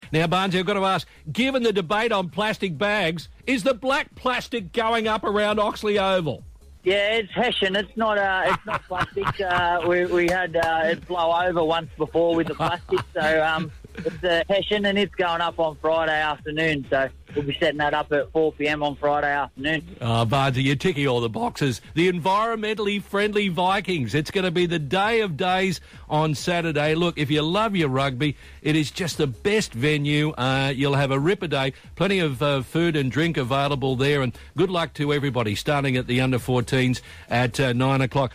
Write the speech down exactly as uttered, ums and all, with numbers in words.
Now, Barnesy, I've got to ask, given the debate on plastic bags, is the black plastic going up around Oxley Oval? Yeah, it's Hessian. It's not. Uh, it's not plastic. Uh, we we had uh, it blow over once before with the plastic. So um, it's uh, Hessian, and it's going up on Friday afternoon. So we'll be setting that up at four p m on Friday afternoon. Oh, Barnesy, you're ticking all the boxes. The environmentally friendly Vikings. It's going to be the day of days on Saturday. Look, if you love your rugby, it is just the best venue. Uh, you'll have a ripper day. Plenty of uh, food and drink available there. And good luck to everybody starting at the under fourteens at uh, nine o'clock.